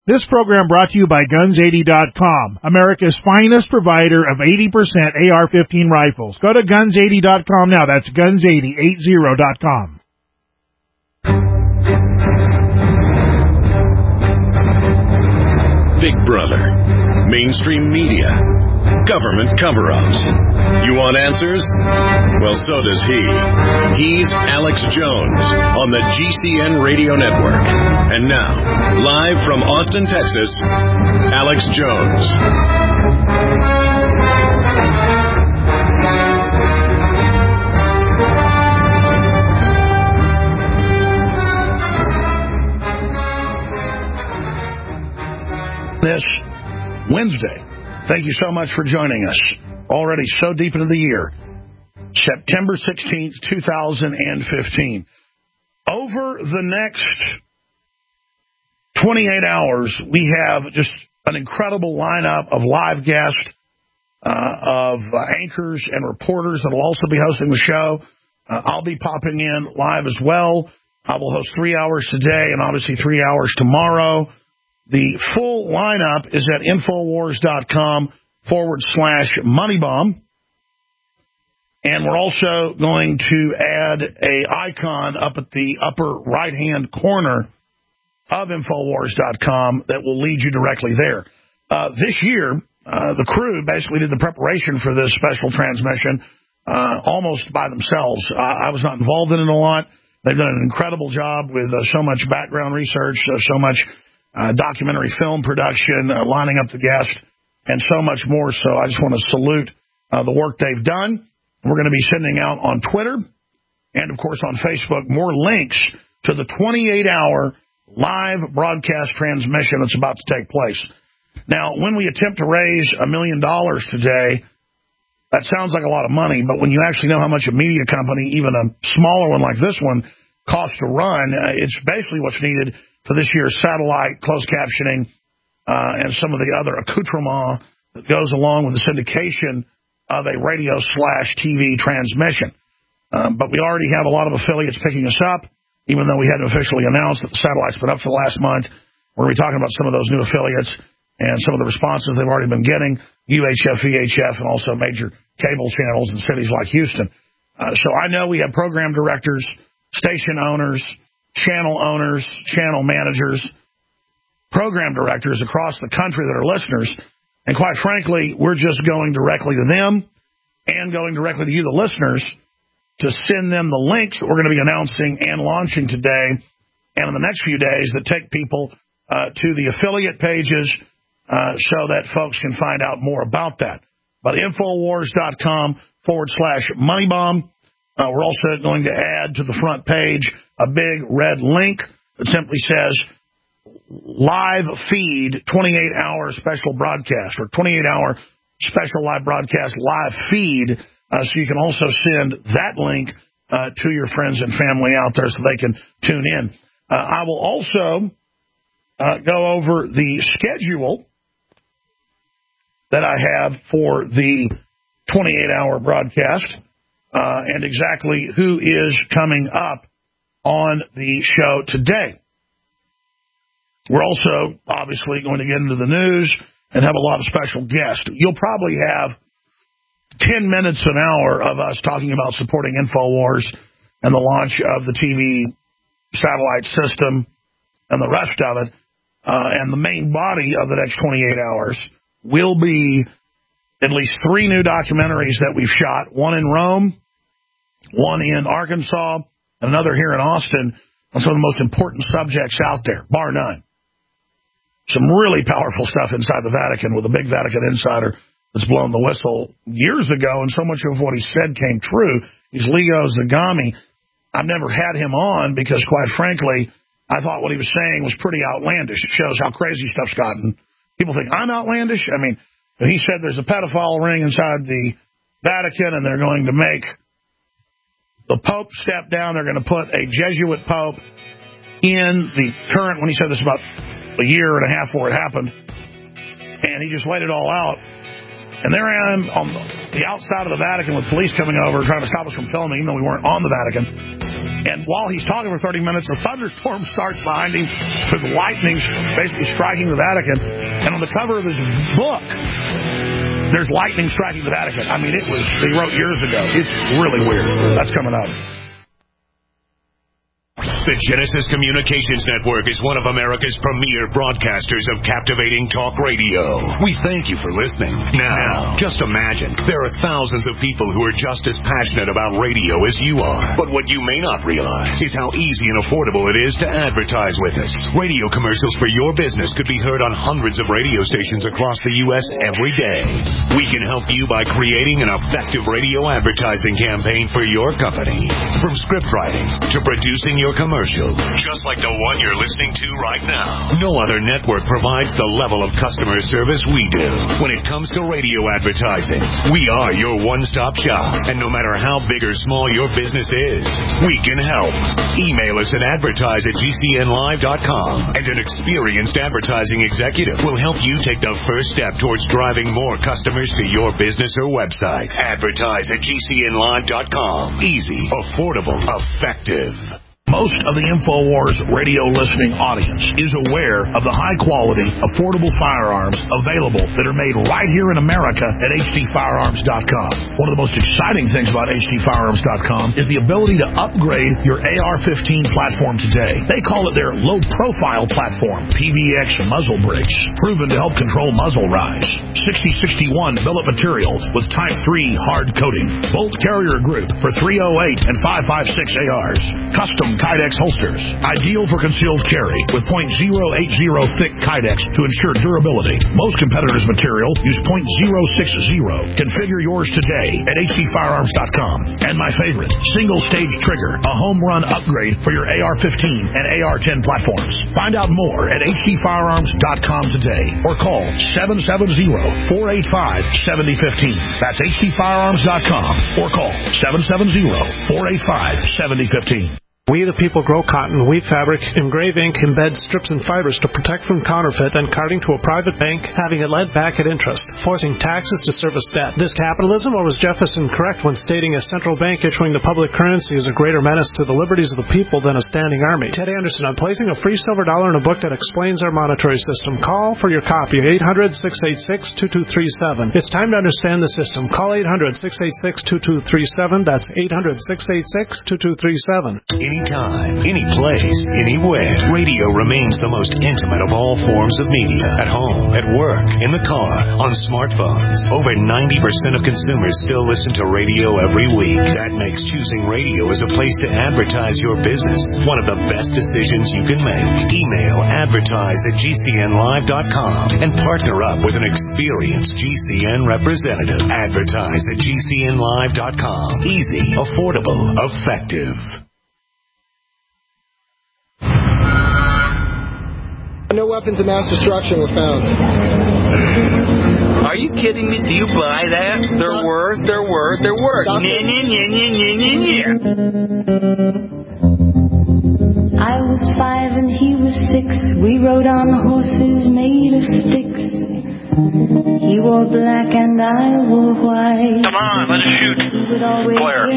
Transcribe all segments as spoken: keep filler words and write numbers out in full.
This program brought to you by guns eighty dot com, America's finest provider of eighty percent A R fifteen rifles. Go to guns eighty dot com now. That's guns eighty dot com. Big Brother, mainstream media, government cover-ups. You want answers? Well, so does he. He's Alex Jones on the G C N Radio Network. And now, live from Austin, Texas, Alex Jones. This Wednesday. Thank you so much for joining us. Already so deep into the year. September sixteenth, two thousand fifteen. Over the next twenty-eight hours, we have just an incredible lineup of live guests, uh, of uh, anchors and reporters that will also be hosting the show. Uh, I'll be popping in live as well. I will host three hours today and obviously three hours tomorrow. The full lineup is at Infowars.com forward slash Moneybomb. And we're also going to add a icon up at the upper right-hand corner of Infowars dot com that will lead you directly there. Uh, this year, uh, the crew basically did the preparation for this special transmission uh, almost by themselves. I, I was not involved in it a lot. They've done an incredible job with uh, so much background research, uh, so much Uh, documentary film production, uh, lining up the guests, and so much more. So I just want to salute uh, the work they've done. We're going to be sending out on Twitter and, of course, on Facebook more links to the twenty-eight hour live broadcast transmission that's about to take place. Now, when we attempt to raise a million dollars today, that sounds like a lot of money, but when you actually know how much a media company, even a smaller one like this one, costs to run, uh, it's basically what's needed for this year's satellite, closed captioning, uh, and some of the other accoutrement that goes along with the syndication of a radio slash T V transmission. Um, but we already have a lot of affiliates picking us up, even though we hadn't officially announced that the satellite's been up for the last month. We're going to be talking about some of those new affiliates and some of the responses they've already been getting, U H F, V H F, and also major cable channels in cities like Houston. Uh, so I know we have program directors, station owners, channel owners, channel managers, program directors across the country that are listeners. And quite frankly, we're just going directly to them and going directly to you, the listeners, to send them the links that we're going to be announcing and launching today and in the next few days that take people uh, to the affiliate pages uh, so that folks can find out more about that. But Infowars.com forward slash Moneybomb. Uh, we're also going to add to the front page a big red link that simply says live feed twenty-eight hour special broadcast or twenty-eight hour special live broadcast live feed. Uh, so you can also send that link uh, to your friends and family out there so they can tune in. Uh, I will also uh, go over the schedule that I have for the twenty-eight hour broadcast. Uh, and exactly who is coming up on the show today. We're also obviously going to get into the news and have a lot of special guests. You'll probably have ten minutes an hour of us talking about supporting InfoWars and the launch of the T V satellite system and the rest of it. Uh, and the main body of the next twenty-eight hours will be at least three new documentaries that we've shot, one in Rome, one in Arkansas, and another here in Austin on some of the most important subjects out there, bar none. Some really powerful stuff inside the Vatican with a big Vatican insider that's blown the whistle years ago, and so much of what he said came true. He's Leo Zagami. I've never had him on because, quite frankly, I thought what he was saying was pretty outlandish. It shows how crazy stuff's gotten. People think I'm outlandish. I mean, he said there's a pedophile ring inside the Vatican, and they're going to make the Pope step down. They're going to put a Jesuit Pope in the current, when he said this about a year and a half before it happened, and he just laid it all out. And there I am on the outside of the Vatican with police coming over trying to stop us from filming, even though we weren't on the Vatican. And while he's talking for thirty minutes, a thunderstorm starts behind him with lightning basically striking the Vatican. And on the cover of his book, there's lightning striking the Vatican. I mean, it was, he wrote years ago. It's really weird. That's coming up. The Genesis Communications Network is one of America's premier broadcasters of captivating talk radio. We thank you for listening. Now, just imagine, there are thousands of people who are just as passionate about radio as you are. But what you may not realize is how easy and affordable it is to advertise with us. Radio commercials for your business could be heard on hundreds of radio stations across the U S every day. We can help you by creating an effective radio advertising campaign for your company. From script writing to producing your commercial, just like the one you're listening to right now. No other network provides the level of customer service we do. When it comes to radio advertising, we are your one-stop shop. And no matter how big or small your business is, we can help. Email us at advertise at G C N live dot com, and an experienced advertising executive will help you take the first step towards driving more customers to your business or website. Advertise at G C N live dot com. Easy, affordable, effective. Most of the InfoWars radio listening audience is aware of the high-quality, affordable firearms available that are made right here in America at H D firearms dot com. One of the most exciting things about H D firearms dot com is the ability to upgrade your A R fifteen platform today. They call it their low-profile platform, P V X muzzle brakes, proven to help control muzzle rise. sixty sixty-one billet material with Type three hard coating. Bolt carrier group for three oh eight and five five six A Rs. Custom Kydex holsters, ideal for concealed carry with point zero eight zero thick Kydex to ensure durability. Most competitors' material use point zero six zero. Configure yours today at H D firearms dot com. And my favorite, single-stage trigger, a home run upgrade for your A R fifteen and A R ten platforms. Find out more at H D firearms dot com today or call seven seven zero, four eight five, seven zero one five. That's H D firearms dot com or call seven seven zero, four eight five, seven zero one five. We the people grow cotton, weave fabric, engrave ink, embed strips and fibers to protect from counterfeit and carting to a private bank, having it lent back at interest, forcing taxes to service debt. This capitalism, or was Jefferson correct when stating a central bank issuing the public currency is a greater menace to the liberties of the people than a standing army? Ted Anderson, I'm placing a free silver dollar in a book that explains our monetary system. Call for your copy, eight hundred, six eight six, two two three seven. It's time to understand the system. Call eight hundred, six eight six, two two three seven. That's eight hundred, six eight six, two two three seven. Anytime, any place, anywhere. Radio remains the most intimate of all forms of media. At home, at work, in the car, on smartphones. Over ninety percent of consumers still listen to radio every week. That makes choosing radio as a place to advertise your business one of the best decisions you can make. Email advertise at G C N live dot com and partner up with an experienced G C N representative. Advertise at G C N live dot com. Easy, affordable, effective. No weapons of mass destruction were found. Are you kidding me? Do you buy that? There were, there were, there were. Nya, nya, nya, nya, nya, nya, nya. I was five and he was six. We rode on horses made of sticks. He wore black and I wore white. Come on, let's shoot. Blair.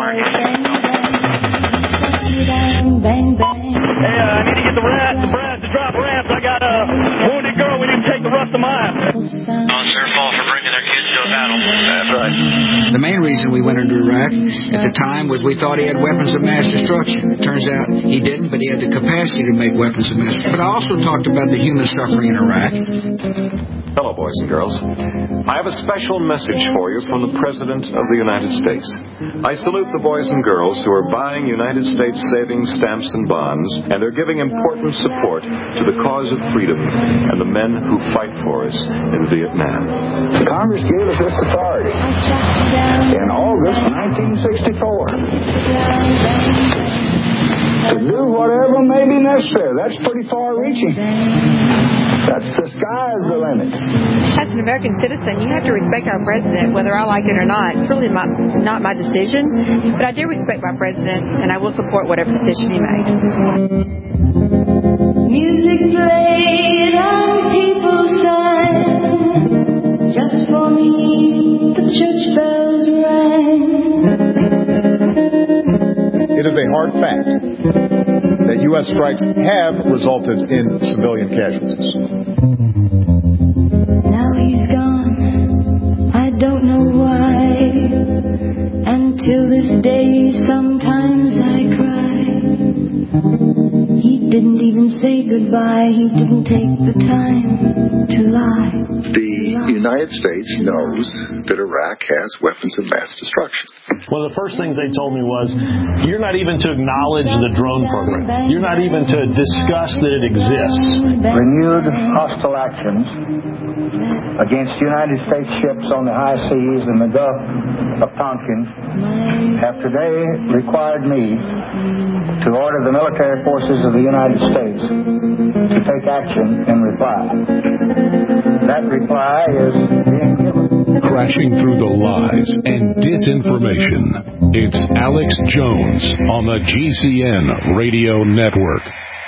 Bang, bang, bang. Hey, uh, I need to get the rat, the brass to drop ramps. I got a wounded girl. We need to take the rest of mile. Oh, it's their fault for bringing their kids to a battle. That's right. The main reason we went into Iraq at the time was we thought he had weapons of mass destruction. It turns out he didn't, but he had the capacity to make weapons of mass destruction. But I also talked about the human suffering in Iraq. Hello, boys and girls. I have a special message for you from the President of the United States. I salute the boys and girls who are buying United States savings stamps and bonds, and are giving important support to the cause of freedom and the men who fight for us in Vietnam. Congress gave us this authority in August nineteen sixty-four to do whatever may be necessary. That's pretty far-reaching. That's the sky's the limit. As an American citizen, you have to respect our president, whether I like it or not. It's really my, not my decision, but I do respect my president, and I will support whatever decision he makes. Music played on people's side. Just for me, the church bells rang. It is a hard fact that U S strikes have resulted in civilian casualties. Now he's gone, I don't know why. Until this day, sometimes I cry. He didn't even say goodbye, he didn't take the time to lie. The United States knows that Iraq has weapons of mass destruction. One of the first things they told me was, you're not even to acknowledge the drone program. You're not even to discuss that it exists. Renewed hostile actions against United States ships on the high seas in the Gulf of Tonkin have today required me to order the military forces of the United States to take action in reply. That reply is being given. Crashing through the lies and disinformation, it's Alex Jones on the G C N Radio Network.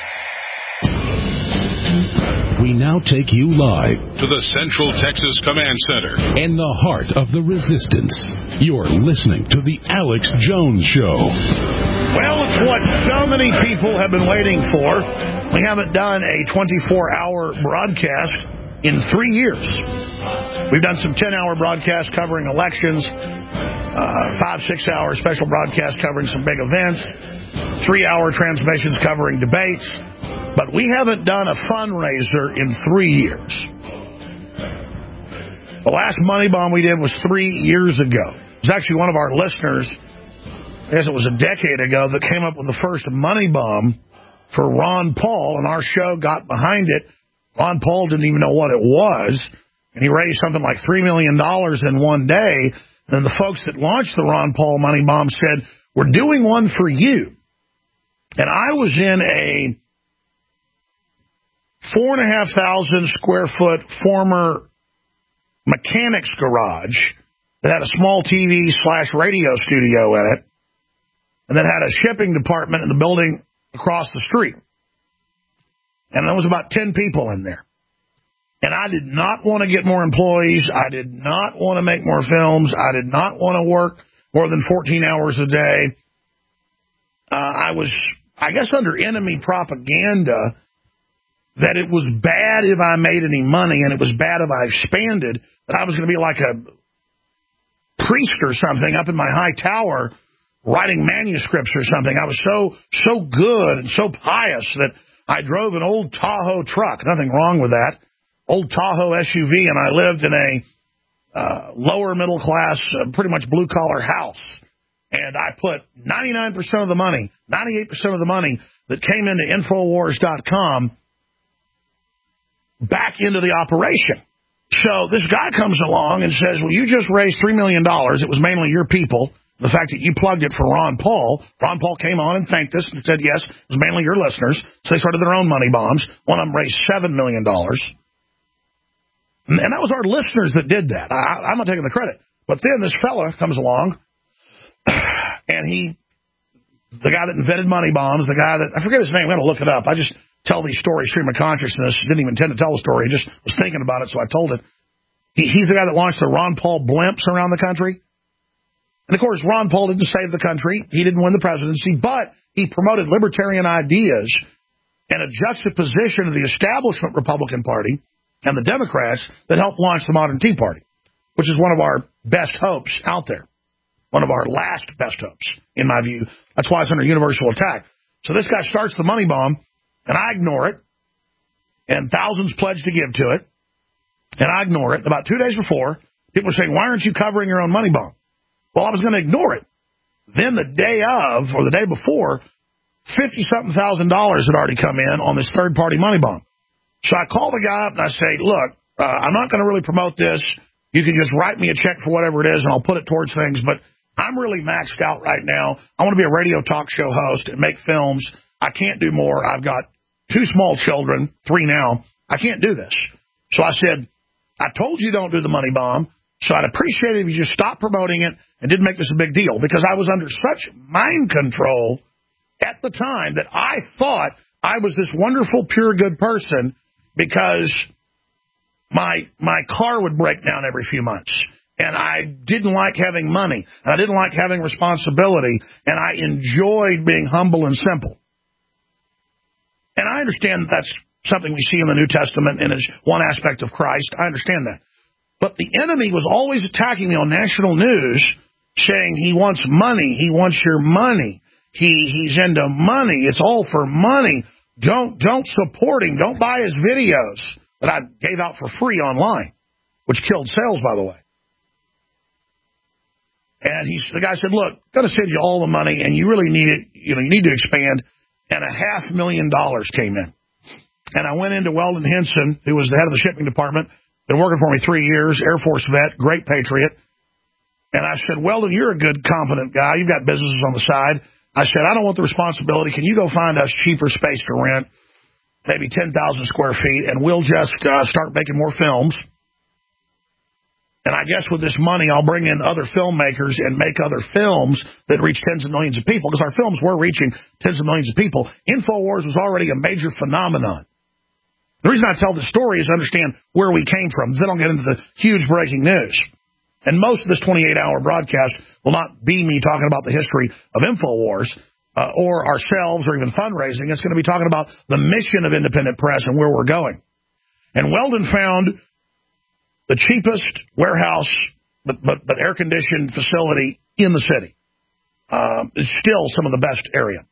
We now take you live to the Central Texas Command Center in the heart of the resistance. You're listening to the Alex Jones Show. Well, it's what so many people have been waiting for. We haven't done a twenty-four hour broadcast in three years. We've done some ten-hour broadcasts covering elections, uh, five, six-hour special broadcasts covering some big events, three-hour transmissions covering debates, but we haven't done a fundraiser in three years. The last Money Bomb we did was three years ago. It was actually one of our listeners, I guess it was a decade ago, that came up with the first Money Bomb for Ron Paul, and our show got behind it. Ron Paul didn't even know what it was, and he raised something like three million dollars in one day. And the folks that launched the Ron Paul Money Bomb said, we're doing one for you. And I was in a four and a half thousand square foot former mechanics garage that had a small T V slash radio studio in it, and that had a shipping department in the building across the street. And there was about ten people in there. And I did not want to get more employees. I did not want to make more films. I did not want to work more than fourteen hours a day. Uh, I was, I guess, under enemy propaganda that it was bad if I made any money and it was bad if I expanded, that I was going to be like a priest or something up in my high tower writing manuscripts or something. I was so, so good and so pious that I drove an old Tahoe truck. Nothing wrong with that. Old Tahoe S U V, and I lived in a uh, lower middle class, uh, pretty much blue collar house. And I put ninety-nine percent of the money, ninety-eight percent of the money that came into Infowars dot com back into the operation. So this guy comes along and says, well, you just raised three million dollars. It was mainly your people. The fact that you plugged it for Ron Paul. Ron Paul came on and thanked us and said, yes, it was mainly your listeners. So they started their own money bombs. One of them raised seven million dollars. And that was our listeners that did that. I, I'm not taking the credit. But then this fella comes along, and he, the guy that invented money bombs, the guy that, I forget his name, I'm going to look it up. I just tell these stories, stream of consciousness. Didn't even intend to tell the story. Just was thinking about it, so I told it. He, he's the guy that launched the Ron Paul blimps around the country. And, of course, Ron Paul didn't save the country. He didn't win the presidency, but he promoted libertarian ideas and a juxtaposition of the establishment Republican Party and the Democrats that helped launch the modern Tea Party, which is one of our best hopes out there, one of our last best hopes, in my view. That's why it's under universal attack. So this guy starts the money bomb, and I ignore it, and thousands pledge to give to it, and I ignore it. About two days before, people were saying, why aren't you covering your own money bomb? Well, I was going to ignore it. Then the day of, or the day before, fifty-something thousand dollars had already come in on this third-party money bomb. So I call the guy up and I say, look, uh, I'm not going to really promote this. You can just write me a check for whatever it is, and I'll put it towards things. But I'm really maxed out right now. I want to be a radio talk show host and make films. I can't do more. I've got two small children, three now. I can't do this. So I said, I told you don't do the money bomb, so I'd appreciate it if you just stopped promoting it and didn't make this a big deal, because I was under such mind control at the time that I thought I was this wonderful, pure, good person, because my my car would break down every few months, And I didn't like having money. And I didn't like having responsibility. And I enjoyed being humble and simple. And I understand that's something we see in the New Testament and is one aspect of Christ. I understand that. But the enemy was always attacking me on national news, saying he wants money. He wants your money. He He's into money. It's all for money. Don't, don't support him. Don't buy his videos that I gave out for free online, which killed sales, by the way. And he's, the guy said, look, I'm going to send you all the money, and you really need it. You know, you need to expand. And a half million dollars came in. And I went into Weldon Henson, who was the head of the shipping department, been working for me three years, Air Force vet, great patriot. And I said, Weldon, you're a good, competent guy. You've got businesses on the side. I said, I don't want the responsibility. Can you go find us cheaper space to rent, maybe ten thousand square feet, and we'll just uh, start making more films. And I guess with this money, I'll bring in other filmmakers and make other films that reach tens of millions of people, because our films were reaching tens of millions of people. InfoWars was already a major phenomenon. The reason I tell the story is to understand where we came from. Then I'll get into the huge breaking news. And most of this twenty-eight hour broadcast will not be me talking about the history of InfoWars uh, or ourselves or even fundraising. It's going to be talking about the mission of independent press and where we're going. And Weldon found the cheapest warehouse, but, but, but air-conditioned facility in the city. Um, is still some of the best area.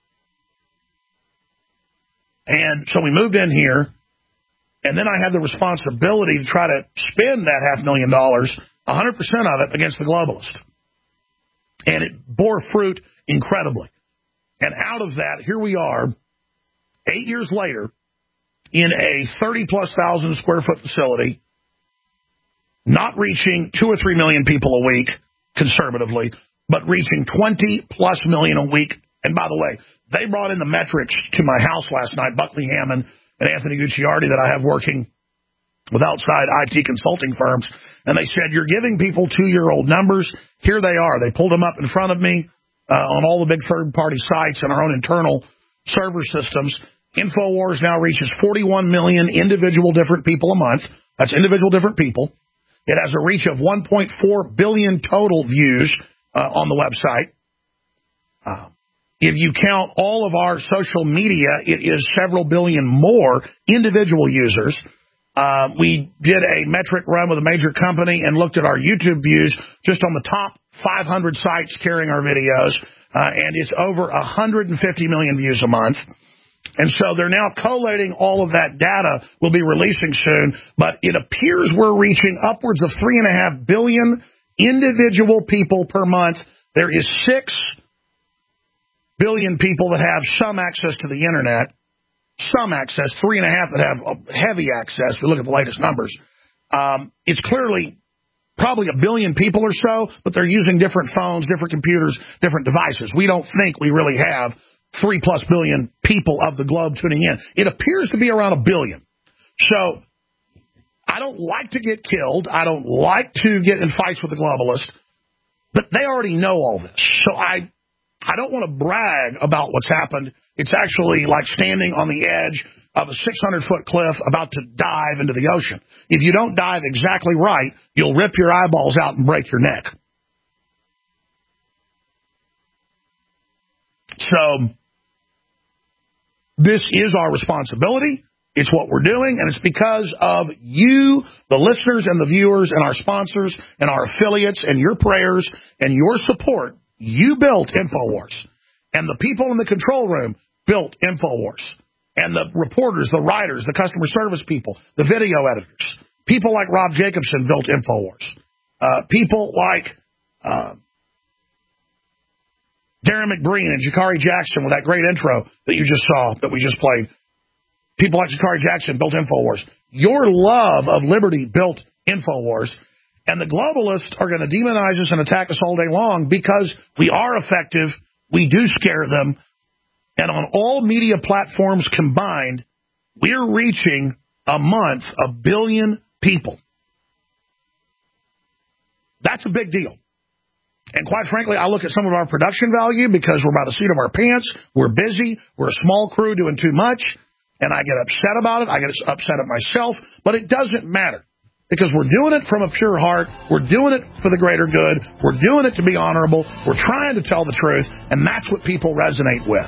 And so we moved in here, and then I had the responsibility to try to spend that half million dollars, one hundred percent of it, against the globalists. And it bore fruit incredibly. And out of that, here we are, eight years later, in a thirty-plus thousand square foot facility, not reaching two or three million people a week, conservatively, but reaching twenty-plus million a week. And by the way, they brought in the metrics to my house last night, Buckley Hammond and Anthony Gucciardi, that I have working with outside I T consulting firms, and they said, you're giving people two-year-old numbers. Here they are. They pulled them up in front of me uh, on all the big third-party sites and our own internal server systems. InfoWars now reaches forty-one million individual different people a month. That's individual different people. It has a reach of one point four billion total views uh, on the website. Uh, if you count all of our social media, it is several billion more individual users. Uh, we did a metric run with a major company and looked at our YouTube views just on the top five hundred sites carrying our videos, uh, and it's over one hundred fifty million views a month. And so they're now collating all of that data. We'll be releasing soon, but it appears we're reaching upwards of three and a half billion individual people per month. There is six billion people that have some access to the internet, some access, three and a half that have heavy access. We look at the latest numbers. Um, it's clearly probably a billion people or so, but they're using different phones, different computers, different devices. We don't think we really have three plus billion people of the globe tuning in. It appears to be around a billion. So I don't like to get killed. I don't like to get in fights with the globalists, but they already know all this. So I, I don't want to brag about what's happened. It's actually like standing on the edge of a six hundred foot cliff about to dive into the ocean. If you don't dive exactly right, you'll rip your eyeballs out and break your neck. So this is our responsibility. It's what we're doing, and it's because of you, the listeners and the viewers and our sponsors and our affiliates and your prayers and your support. You built InfoWars, and the people in the control room built InfoWars, and the reporters, the writers, the customer service people, the video editors, people like Rob Jacobson built InfoWars. Uh, people like uh, Darren McBreen and Jakari Jackson with that great intro that you just saw, that we just played. People like Jakari Jackson built InfoWars. Your love of liberty built InfoWars. And the globalists are going to demonize us and attack us all day long because we are effective. We do scare them. And on all media platforms combined, we're reaching a month a billion people. That's a big deal. And quite frankly, I look at some of our production value because we're by the seat of our pants. We're busy. We're a small crew doing too much. And I get upset about it. I get upset at myself. But it doesn't matter because we're doing it from a pure heart. We're doing it for the greater good. We're doing it to be honorable. We're trying to tell the truth, and that's what people resonate with.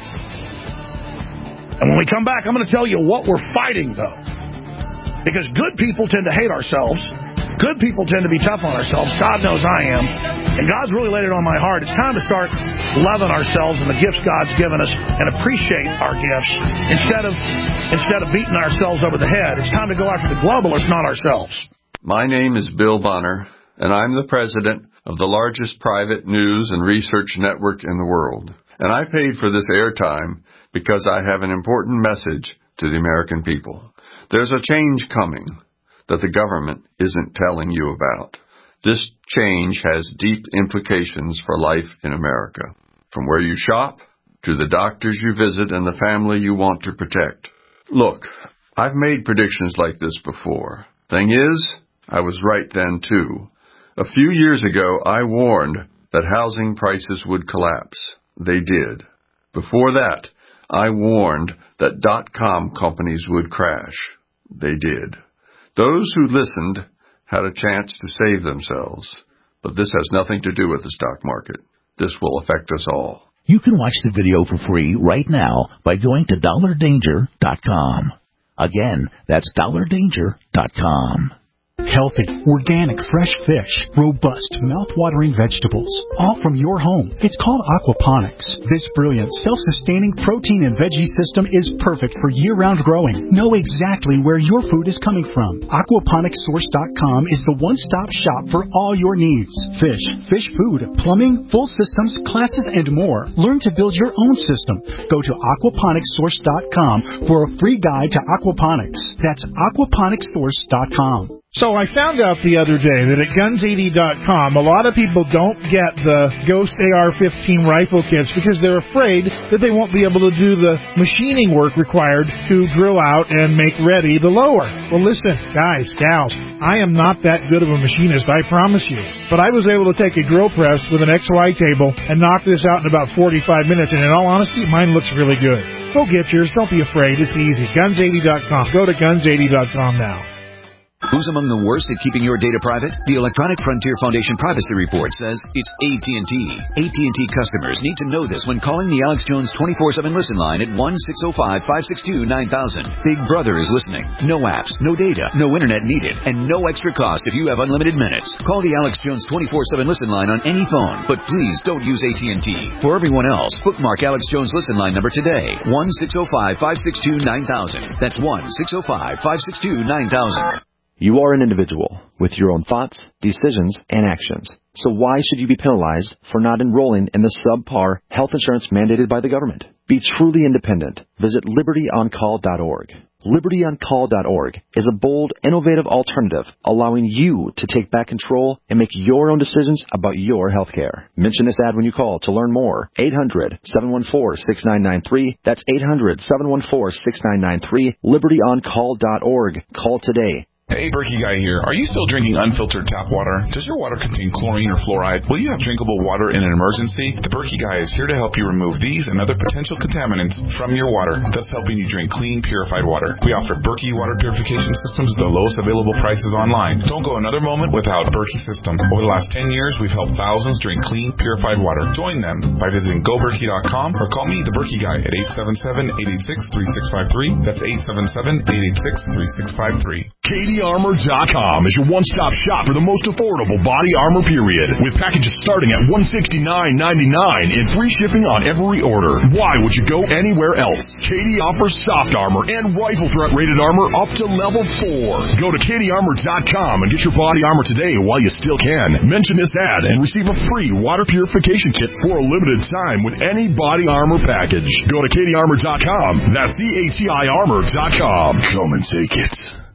And when we come back, I'm going to tell you what we're fighting, though. Because good people tend to hate ourselves. Good people tend to be tough on ourselves. God knows I am. And God's really laid it on my heart. It's time to start loving ourselves and the gifts God's given us and appreciate our gifts instead of instead of beating ourselves over the head. It's time to go after the globalists, not ourselves. My name is Bill Bonner, and I'm the president of the largest private news and research network in the world. And I paid for this airtime because I have an important message to the American people. There's a change coming that the government isn't telling you about. This change has deep implications for life in America, from where you shop to the doctors you visit and the family you want to protect. Look, I've made predictions like this before. Thing is, I was right then too. A few years ago, I warned that housing prices would collapse. They did. Before that, I warned that dot-com companies would crash. They did. Those who listened had a chance to save themselves. But this has nothing to do with the stock market. This will affect us all. You can watch the video for free right now by going to dollar danger dot com. Again, that's dollar danger dot com. Healthy, organic, fresh fish, robust, mouth-watering vegetables, all from your home. It's called aquaponics. This brilliant, self-sustaining protein and veggie system is perfect for year-round growing. Know exactly where your food is coming from. aquaponics source dot com is the one-stop shop for all your needs. Fish, fish food, plumbing, full systems, classes, and more. Learn to build your own system. Go to aquaponics source dot com for a free guide to aquaponics. That's aquaponics source dot com. So I found out the other day that at guns eighty dot com, a lot of people don't get the Ghost A R fifteen rifle kits because they're afraid that they won't be able to do the machining work required to drill out and make ready the lower. Well, listen, guys, gals, I am not that good of a machinist, I promise you. But I was able to take a drill press with an X Y table and knock this out in about forty-five minutes, and in all honesty, mine looks really good. Go get yours. Don't be afraid. It's easy. guns eighty dot com. Go to guns eighty dot com now. Who's among the worst at keeping your data private? The Electronic Frontier Foundation Privacy Report says it's A T and T. A T and T customers need to know this when calling the Alex Jones twenty-four seven listen line at one six zero five, five six two, nine thousand. Big Brother is listening. No apps, no data, no internet needed, and no extra cost if you have unlimited minutes. Call the Alex Jones twenty-four seven listen line on any phone, but please don't use A T and T. For everyone else, bookmark Alex Jones listen line number today. one six zero five, five six two, nine thousand. That's one six zero five, five six two, nine thousand. You are an individual with your own thoughts, decisions, and actions. So why should you be penalized for not enrolling in the subpar health insurance mandated by the government? Be truly independent. Visit liberty on call dot org. liberty on call dot org is a bold, innovative alternative allowing you to take back control and make your own decisions about your health care. Mention this ad when you call to learn more. eight hundred, seven one four, six nine nine three. That's eight hundred, seven one four, six nine nine three. liberty on call dot org. Call today. Hey, Berkey Guy here. Are you still drinking unfiltered tap water? Does your water contain chlorine or fluoride? Will you have drinkable water in an emergency? The Berkey Guy is here to help you remove these and other potential contaminants from your water, thus helping you drink clean, purified water. We offer Berkey water purification systems at the lowest available prices online. Don't go another moment without a Berkey system. Over the last ten years, we've helped thousands drink clean, purified water. Join them by visiting go berkey dot com or call me, the Berkey Guy, at eight seven seven, eight eight six, three six five three. That's eight seven seven, eight eight six, three six five three. Katie Armor dot com is your one-stop shop for the most affordable body armor period, with packages starting at one hundred sixty-nine ninety-nine and free shipping on every order. Why would you go anywhere else? Katie offers soft armor and rifle threat rated armor up to level four. Go to Katie Armor dot com and get your body armor today while you still can. Mention this ad and receive a free water purification kit for a limited time with any body armor package. Go to Katie Armor dot com. That's C A T I Armor dot com. Come and take it.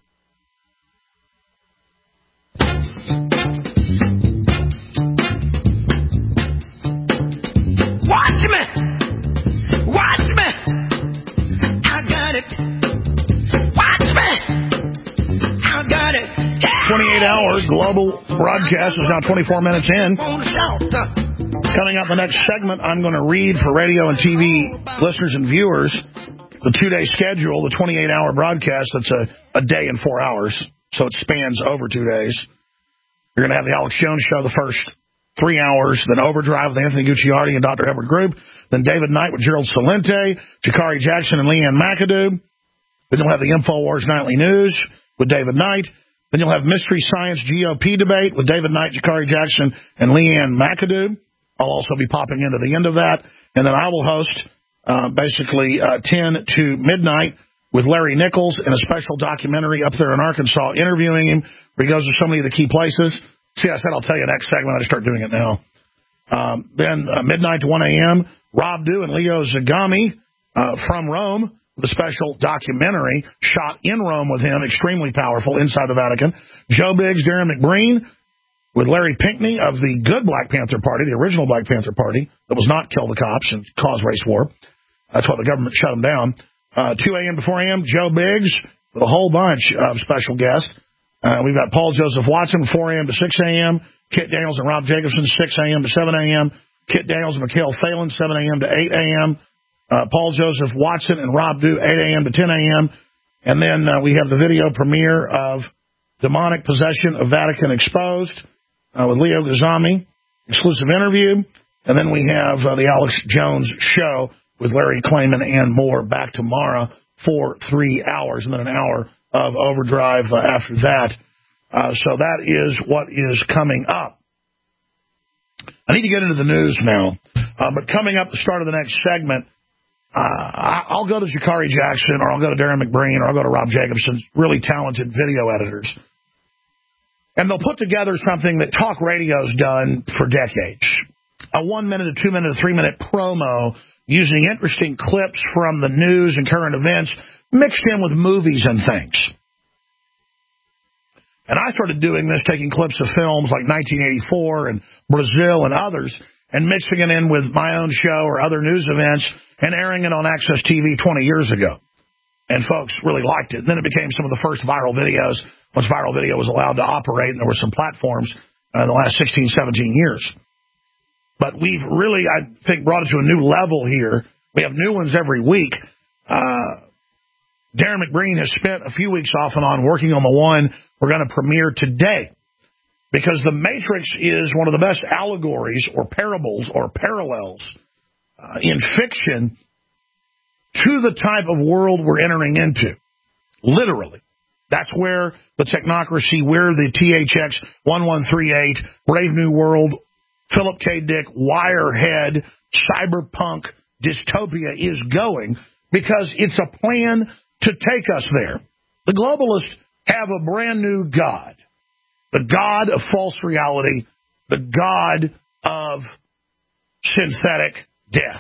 Watch me! Watch me! I got it! Watch me! I got it! Yeah! twenty-eight hour global broadcast is now twenty-four minutes in. Coming up the next segment, I'm going to read for radio and T V listeners and viewers the two-day schedule, the twenty-eight hour broadcast. That's a, a day and four hours. so it spans over two days. You're going to have the Alex Jones Show the first three hours, then Overdrive with Anthony Gucciardi and Doctor Edward Group, then David Knight with Gerald Salente, Jakari Jackson and Leanne McAdoo. Then you'll have the InfoWars Nightly News with David Knight. Then you'll have Mystery Science G O P Debate with David Knight, Jakari Jackson, and Leanne McAdoo. I'll also be popping into the end of that. And then I will host uh, basically uh, ten to midnight with Larry Nichols in a special documentary up there in Arkansas, interviewing him, where he goes to so many of the key places. See, I said I'll tell you next segment. I just start doing it now. Um, then uh, midnight to one a.m., Rob Dew and Leo Zagami uh, from Rome, the special documentary shot in Rome with him, extremely powerful, inside the Vatican. Joe Biggs, Darren McBreen, with Larry Pinckney of the good Black Panther Party, the original Black Panther Party, that was not kill the cops and cause race war. That's why the government shut them down. Uh, two a.m. to four a.m., Joe Biggs, with a whole bunch of special guests. Uh, we've got Paul Joseph Watson, four a.m. to six a.m., Kit Daniels and Rob Jacobson, six a.m. to seven a.m., Kit Daniels and Mikhail Phelan, seven a.m. to eight a.m., Uh, Paul Joseph Watson and Rob Dew, eight a.m. to ten a.m. And then uh, we have the video premiere of Demonic Possession of Vatican Exposed uh, with Leo Gazami, exclusive interview. And then we have uh, the Alex Jones Show with Larry Klayman and more, back tomorrow for three hours, and then an hour of Overdrive uh, after that. Uh, so that is what is coming up. I need to get into the news now. Uh, but coming up at the start of the next segment, Uh, I'll go to Jakari Jackson, or I'll go to Darren McBreen, or I'll go to Rob Jacobson, really talented video editors. And they'll put together something that talk radio's done for decades. A one-minute, a two-minute, a three-minute promo using interesting clips from the news and current events mixed in with movies and things. And I started doing this, taking clips of films like nineteen eighty-four and Brazil and others, and mixing it in with my own show or other news events and airing it on Access T V twenty years ago. And folks really liked it. And then it became some of the first viral videos, once viral video was allowed to operate, and there were some platforms uh, in the last sixteen, seventeen years. But we've really, I think, brought it to a new level here. We have new ones every week. Uh, Darren McBreen has spent a few weeks off and on working on the one we're going to premiere today. Because The Matrix is one of the best allegories or parables or parallels uh, in fiction to the type of world we're entering into. Literally. That's where the technocracy, where the T H X eleven thirty-eight, Brave New World, Philip K. Dick, Wirehead, cyberpunk dystopia is going, because it's a plan to take us there. The globalists have a brand new God. The God of false reality, the God of synthetic death.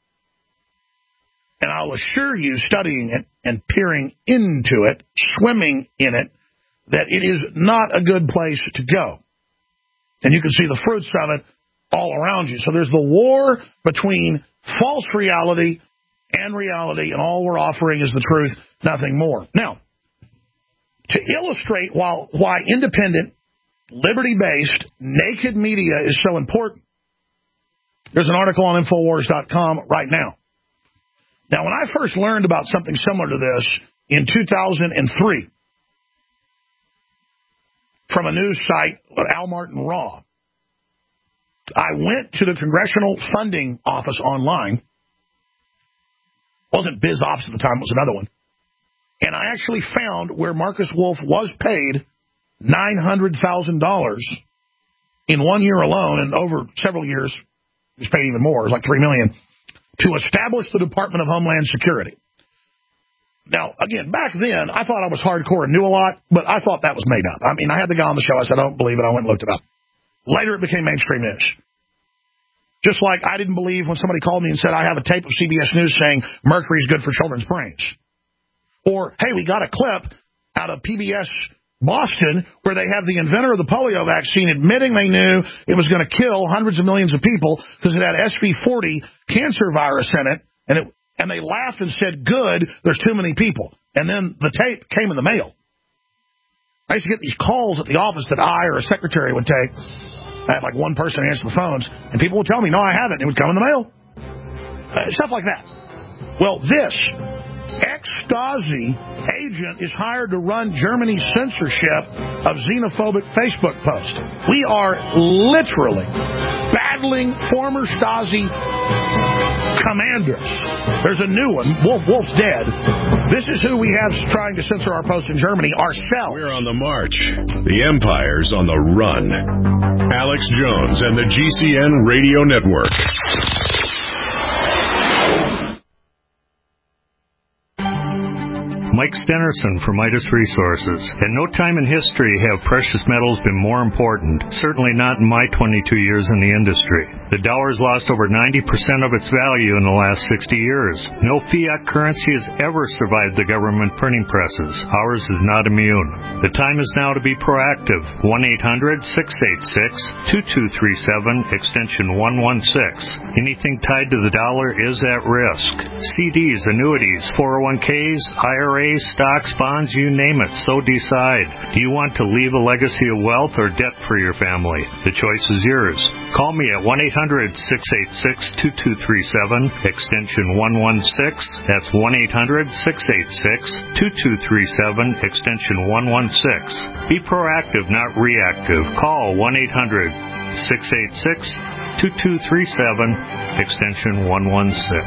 And I'll assure you, studying it and peering into it, swimming in it, that it is not a good place to go. And you can see the fruits of it all around you. So there's the war between false reality and reality, and all we're offering is the truth, nothing more. Now, to illustrate why, why independent, liberty-based, naked media is so important, there's an article on Infowars dot com right now. Now, when I first learned about something similar to this in two thousand three from a news site, Al Martin Raw, I went to the Congressional Funding Office online. It wasn't BizOps at the time, it was another one. And I actually found where Marcus Wolf was paid nine hundred thousand dollars in one year alone, and over several years, he was paid even more, it was like three million dollars, to establish the Department of Homeland Security. Now, again, back then, I thought I was hardcore and knew a lot, but I thought that was made up. I mean, I had the guy on the show, I said, I don't believe it, I went and looked it up. Later, it became mainstream news. Just like I didn't believe when somebody called me and said, I have a tape of C B S News saying mercury is good for children's brains. Or, hey, we got a clip out of P B S Boston where they have the inventor of the polio vaccine admitting they knew it was going to kill hundreds of millions of people because it had S V forty cancer virus in it, and it and they laughed and said, good, there's too many people. And then the tape came in the mail. I used to get these calls at the office that I or a secretary would take. I had like one person answer the phones, and people would tell me, no, I haven't. It would come in the mail. Uh, stuff like that. Well, this Ex-Stasi agent is hired to run Germany's censorship of xenophobic Facebook posts. We are literally battling former Stasi commanders. There's a new one. Wolf Wolf's dead. This is who we have trying to censor our posts in Germany, ourselves. We're on the march. The empire's on the run. Alex Jones and the G C N Radio Network. Mike Stenerson from Midas Resources. In no time in history have precious metals been more important, certainly not in my twenty-two years in the industry. The dollar's lost over ninety percent of its value in the last sixty years. No fiat currency has ever survived the government printing presses. Ours is not immune. The time is now to be proactive. one eight hundred six eight six two two three seven, extension one one six. Anything tied to the dollar is at risk. C Ds, annuities, four oh one k's, I R As, stocks, bonds, you name it, so decide. Do you want to leave a legacy of wealth or debt for your family? The choice is yours. Call me at one eight hundred six eight six two two three seven, extension one one six. That's one eight hundred six eight six two two three seven, extension one one six. Be proactive, not reactive. Call one eight hundred six eight six two two three seven, extension one one six.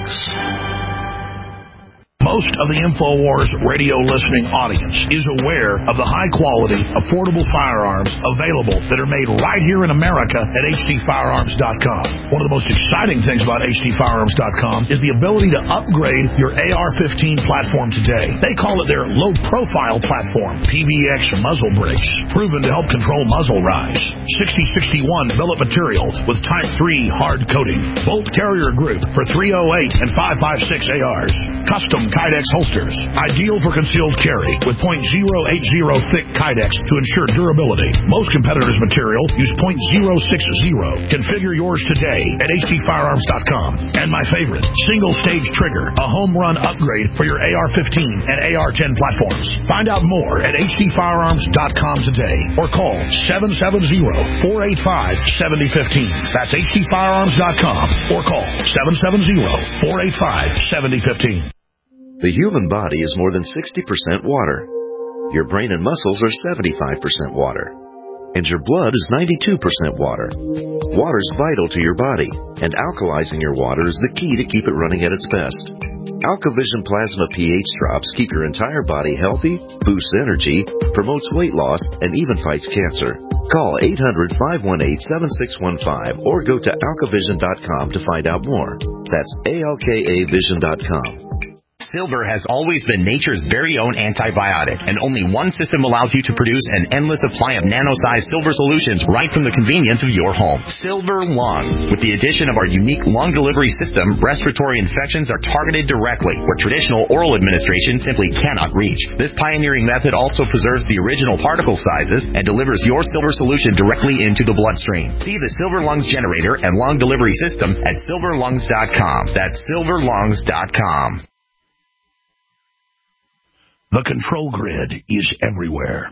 Most of the InfoWars radio listening audience is aware of the high-quality, affordable firearms available that are made right here in America at H D firearms dot com. One of the most exciting things about H D firearms dot com is the ability to upgrade your A R fifteen platform today. They call it their low-profile platform, P V X muzzle brakes, proven to help control muzzle rise. sixty sixty-one billet material with Type three hard coating. Bolt carrier group for three oh eight and five five six A Rs. Custom Kydex holsters, ideal for concealed carry with point zero eight zero thick Kydex to ensure durability. Most competitors' material use point zero six zero. Configure yours today at H D firearms dot com. And my favorite, single-stage trigger, a home run upgrade for your A R fifteen and A R ten platforms. Find out more at H D firearms dot com today or call seven seven zero four eight five seven zero one five. That's H D firearms dot com or call seven seven zero four eight five seven zero one five. The human body is more than sixty percent water. Your brain and muscles are seventy-five percent water. And your blood is ninety-two percent water. Water is vital to your body, and alkalizing your water is the key to keep it running at its best. AlkaVision Plasma pH drops keep your entire body healthy, boosts energy, promotes weight loss, and even fights cancer. Call eight hundred five one eight seven six one five or go to alka vision dot com to find out more. That's A L K A vision dot com. Silver has always been nature's very own antibiotic, and only one system allows you to produce an endless supply of nano-sized silver solutions right from the convenience of your home. Silver Lungs. With the addition of our unique lung delivery system, respiratory infections are targeted directly, where traditional oral administration simply cannot reach. This pioneering method also preserves the original particle sizes and delivers your silver solution directly into the bloodstream. See the Silver Lungs generator and lung delivery system at silver lungs dot com. That's silver lungs dot com. The control grid is everywhere.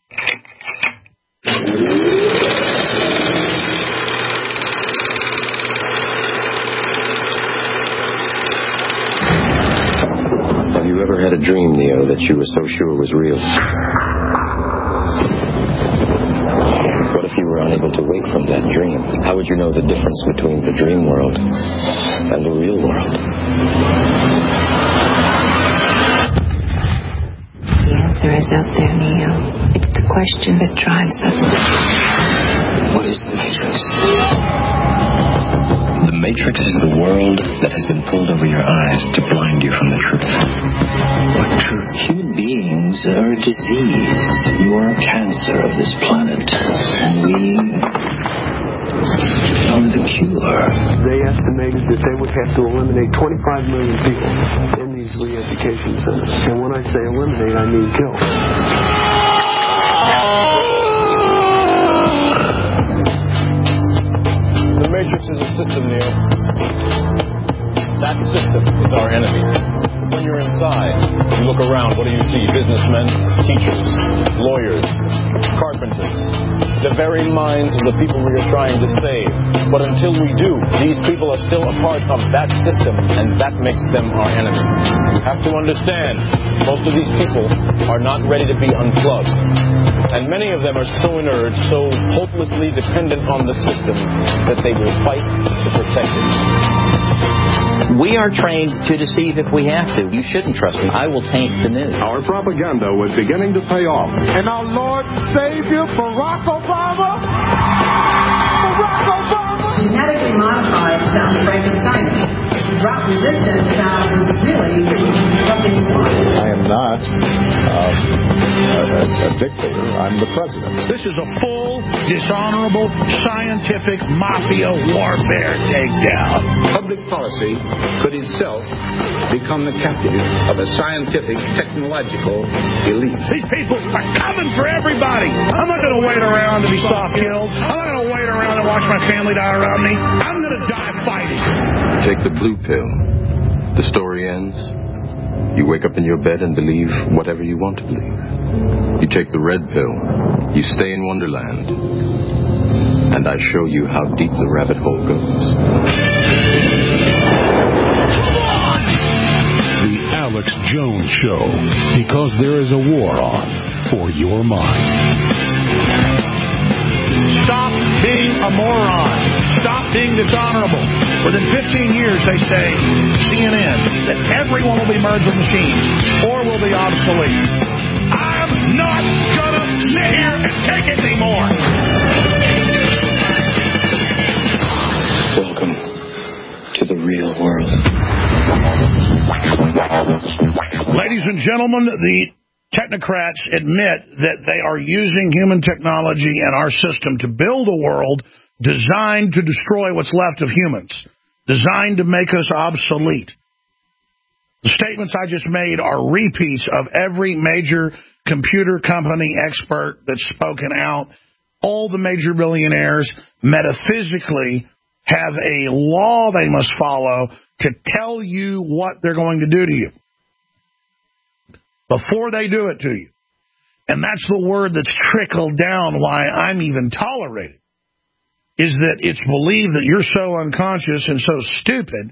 Have you ever had a dream, Neo, that you were so sure was real? What if you were unable to wake from that dream? How would you know the difference between the dream world and the real world? The answer is out there, Neo. It's the question that drives us. What is the Matrix? The Matrix is the world that has been pulled over your eyes to blind you from the truth. What truth? Human beings are a disease. You are a cancer of this planet. And we are the cure. They estimated that they would have to eliminate twenty-five million people in these re-education centers. And when I say eliminate, I mean kill. The Matrix is a system, Neo. That system is our enemy. When you're inside, you look around, what do you see? Businessmen, teachers, lawyers, carpenters, the very minds of the people we are trying to save. But until we do, these people are still a part of that system, and that makes them our enemy. You have to understand, most of these people are not ready to be unplugged. And many of them are so inert, so hopelessly dependent on the system, that they will fight to protect it. We are trained to deceive if we have to. You shouldn't trust me. I will taint the news. Our propaganda was beginning to pay off. And our Lord Savior, Barack Obama. Barack Obama. Genetically modified sounds Frankensteinish. Drought resistance sounds really something you want. I am not um, a, a, a dictator. I'm the president. This is a full, dishonorable, scientific mafia warfare takedown. Public policy could itself become the captive of a scientific, technological elite. These people are coming for everybody. I'm not going to wait around to be soft-killed. I'm not going to wait around and watch my family die around me. I'm going to die fighting. Take the blue pill. The story ends. You wake up in your bed and believe whatever you want to believe. You take the red pill. You stay in Wonderland. And I show you how deep the rabbit hole goes. The Alex Jones Show. Because there is a war on for your mind. Stop being a moron. Stop being dishonorable. Within fifteen years, they say, C N N, that everyone will be merged with machines or will be obsolete. I'm not going to sit here and take it anymore. Welcome to the real world. Ladies and gentlemen, the technocrats admit that they are using human technology and our system to build a world designed to destroy what's left of humans, designed to make us obsolete. The statements I just made are repeats of every major computer company expert that's spoken out. All the major billionaires metaphysically have a law they must follow to tell you what they're going to do to you before they do it to you. And that's the word that's trickled down why I'm even tolerated, is that it's believed that you're so unconscious and so stupid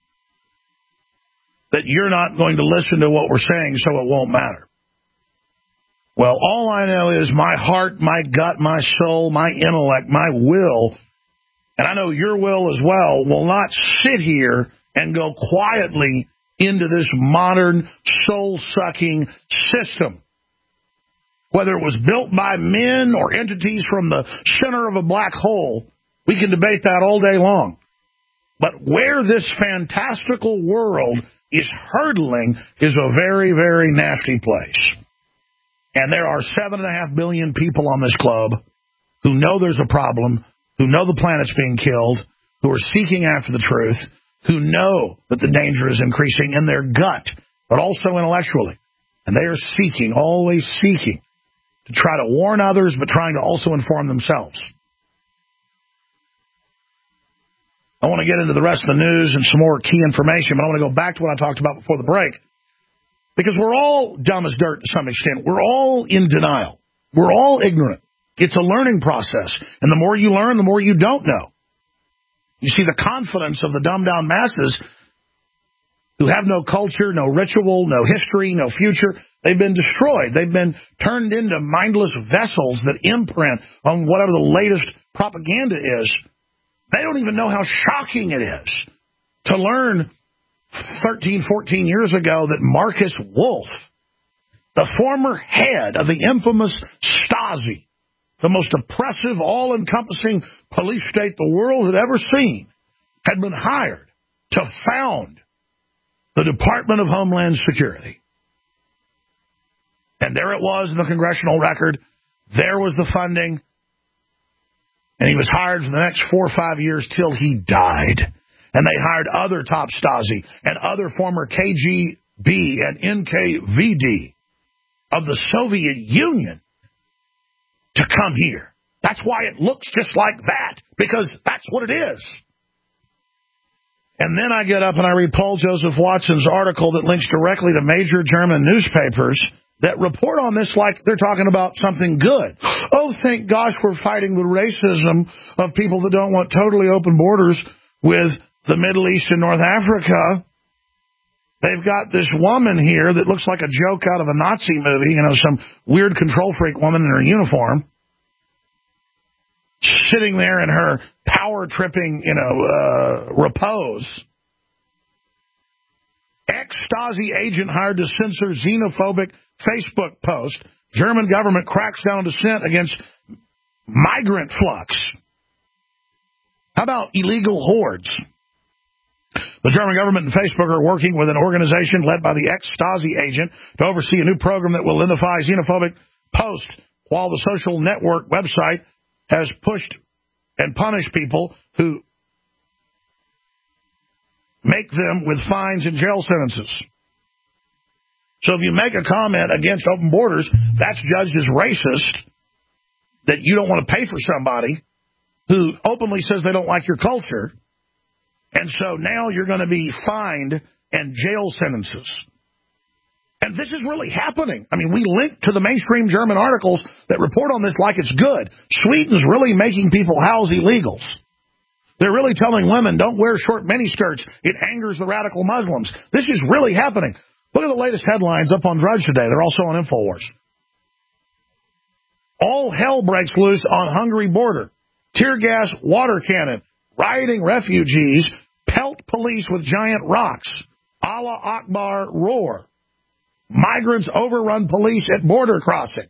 that you're not going to listen to what we're saying, so it won't matter. Well, all I know is my heart, my gut, my soul, my intellect, my will, and I know your will as well, will not sit here and go quietly into this modern soul-sucking system. Whether it was built by men or entities from the center of a black hole, we can debate that all day long. But where this fantastical world is hurtling is a very, very nasty place. And there are seven and a half billion people on this globe who know there's a problem, who know the planet's being killed, who are seeking after the truth, who know that the danger is increasing in their gut, but also intellectually. And they are seeking, always seeking, to try to warn others, but trying to also inform themselves. I want to get into the rest of the news and some more key information, but I want to go back to what I talked about before the break. Because we're all dumb as dirt to some extent. We're all in denial. We're all ignorant. It's a learning process. And the more you learn, the more you don't know. You see, the confidence of the dumbed-down masses who have no culture, no ritual, no history, no future, they've been destroyed. They've been turned into mindless vessels that imprint on whatever the latest propaganda is. They don't even know how shocking it is to learn thirteen, fourteen years ago that Marcus Wolf, the former head of the infamous Stasi, the most oppressive, all-encompassing police state the world had ever seen, had been hired to found the Department of Homeland Security. And there it was in the congressional record. There was the funding. And he was hired for the next four or five years till he died. And they hired other top Stasi and other former K G B and N K V D of the Soviet Union to come here. That's why it looks just like that, because that's what it is. And then I get up and I read Paul Joseph Watson's article that links directly to major German newspapers that report on this like they're talking about something good. Oh, thank gosh, we're fighting the racism of people that don't want totally open borders with the Middle East and North Africa. They've got this woman here that looks like a joke out of a Nazi movie, you know, some weird control freak woman in her uniform, sitting there in her power-tripping, you know, uh, repose. Ex-Stasi agent hired to censor xenophobic Facebook post. German government cracks down on dissent against migrant flux. How about illegal hordes? The German government and Facebook are working with an organization led by the ex-Stasi agent to oversee a new program that will identify xenophobic posts, while the social network website has pushed and punished people who make them with fines and jail sentences. So if you make a comment against open borders, that's judged as racist, that you don't want to pay for somebody who openly says they don't like your culture. And so now you're going to be fined and jail sentences. And this is really happening. I mean, we link to the mainstream German articles that report on this like it's good. Sweden's really making people house illegals. They're really telling women, don't wear short miniskirts. It angers the radical Muslims. This is really happening. Look at the latest headlines up on Drudge today. They're also on InfoWars. All hell breaks loose on Hungary border. Tear gas, water cannon. Rioting refugees pelt police with giant rocks. Allah Akbar roar. Migrants overrun police at border crossing.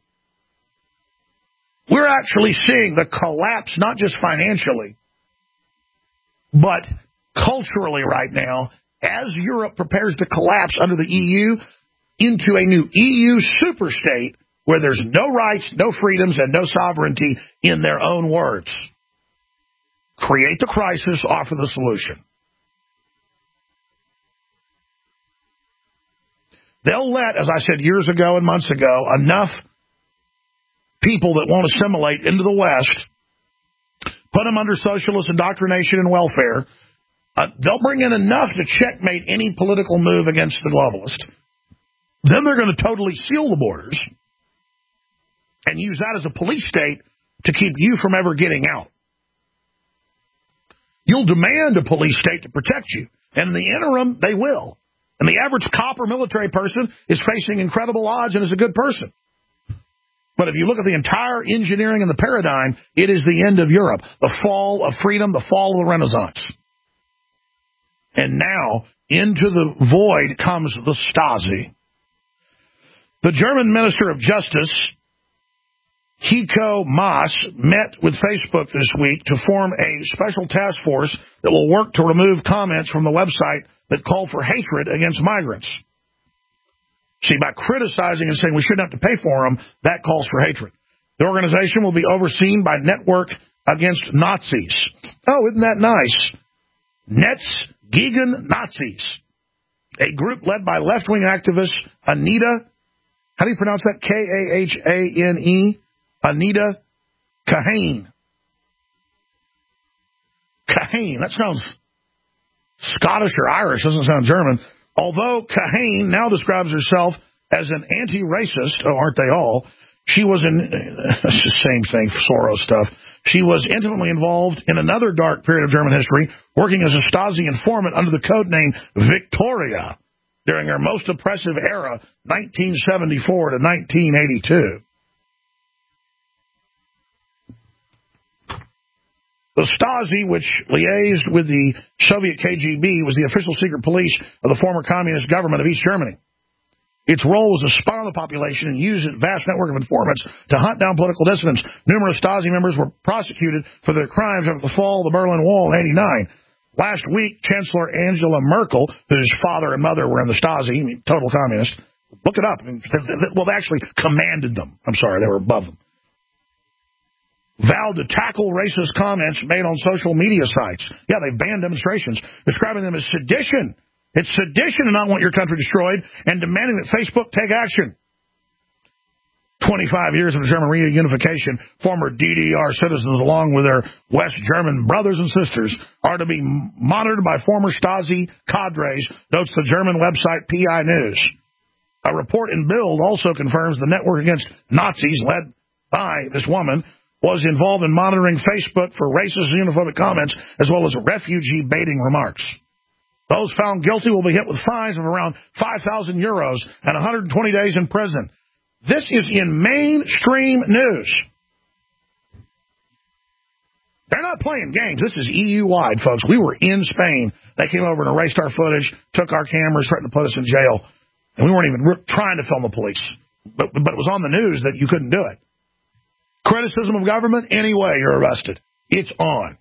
We're actually seeing the collapse, not just financially, but culturally right now, as Europe prepares to collapse under the E U into a new E U superstate where there's no rights, no freedoms, and no sovereignty in their own words. Create the crisis, offer the solution. They'll let, as I said years ago and months ago, enough people that won't assimilate into the West, put them under socialist indoctrination and welfare. Uh, they'll bring in enough to checkmate any political move against the globalist. Then they're going to totally seal the borders and use that as a police state to keep you from ever getting out. You'll demand a police state to protect you. And in the interim, they will. And the average cop or military person is facing incredible odds and is a good person. But if you look at the entire engineering and the paradigm, it is the end of Europe, the fall of freedom, the fall of the Renaissance. And now, into the void comes the Stasi. The German Minister of Justice, Heiko Maas, met with Facebook this week to form a special task force that will work to remove comments from the website that call for hatred against migrants. See, by criticizing and saying we shouldn't have to pay for them, that calls for hatred. The organization will be overseen by Network Against Nazis. Oh, isn't that nice? Netz gegen Nazis, a group led by left-wing activist Anita, how do you pronounce that? K A H A N E, Anita Kahane. Kahane, that sounds Scottish or Irish, doesn't sound German. Although Kahane now describes herself as an anti-racist, oh, aren't they all? She was in, it's the same thing, Soros stuff. She was intimately involved in another dark period of German history, working as a Stasi informant under the code name Victoria during her most oppressive era, nineteen seventy-four to nineteen eighty-two. The Stasi, which liaised with the Soviet K G B, was the official secret police of the former communist government of East Germany. Its role was to spy on the population and use its vast network of informants to hunt down political dissidents. Numerous Stasi members were prosecuted for their crimes after the fall of the Berlin Wall in eighty-nine. Last week, Chancellor Angela Merkel, whose father and mother were in the Stasi, total communist, look it up. Well, they actually commanded them. I'm sorry, they were above them. Vowed to tackle racist comments made on social media sites. Yeah, they banned demonstrations, describing them as sedition. It's sedition to not want your country destroyed and demanding that Facebook take action. twenty-five years of German reunification, former D D R citizens along with their West German brothers and sisters are to be monitored by former Stasi cadres, notes the German website P I News. A report in Bild also confirms the network against Nazis, led by this woman, was involved in monitoring Facebook for racist and xenophobic comments, as well as refugee baiting remarks. Those found guilty will be hit with fines of around five thousand euros and one hundred twenty days in prison. This is in mainstream news. They're not playing games. This is E U-wide, folks. We were in Spain. They came over and erased our footage, took our cameras, threatened to put us in jail. And we weren't even trying to film the police. But, but it was on the news that you couldn't do it. Criticism of government, anyway, you're arrested. It's on.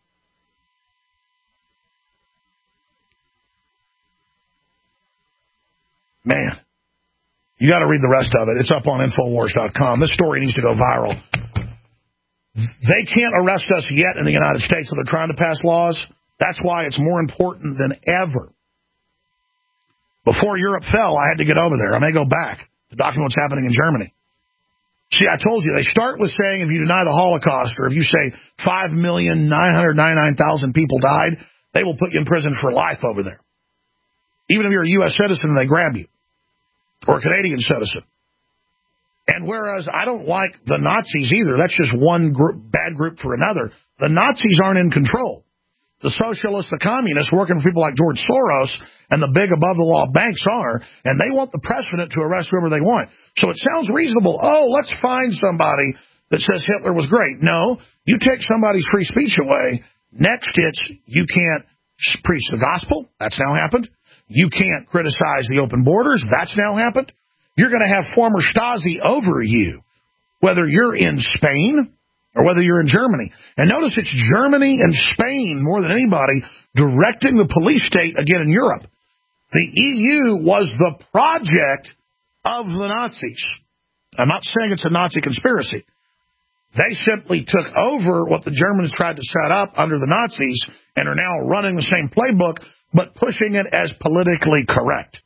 Man, you got to read the rest of it. It's up on Infowars dot com. This story needs to go viral. They can't arrest us yet in the United States, so they're trying to pass laws. That's why it's more important than ever. Before Europe fell, I had to get over there. I may go back to document what's happening in Germany. See, I told you, they start with saying if you deny the Holocaust, or if you say five million nine hundred ninety-nine thousand people died, they will put you in prison for life over there. Even if you're a U S citizen and they grab you, or a Canadian citizen. And whereas I don't like the Nazis either, that's just one group, bad group for another, the Nazis aren't in control. The socialists, the communists, working for people like George Soros and the big above-the-law banks are, and they want the president to arrest whoever they want. So it sounds reasonable. Oh, let's find somebody that says Hitler was great. No, you take somebody's free speech away. Next, it's you can't preach the gospel. That's now happened. You can't criticize the open borders. That's now happened. You're going to have former Stasi over you, whether you're in Spain or whether you're in Germany. And notice it's Germany and Spain more than anybody directing the police state again in Europe. The E U was the project of the Nazis. I'm not saying it's a Nazi conspiracy. They simply took over what the Germans tried to set up under the Nazis and are now running the same playbook, but pushing it as politically correct.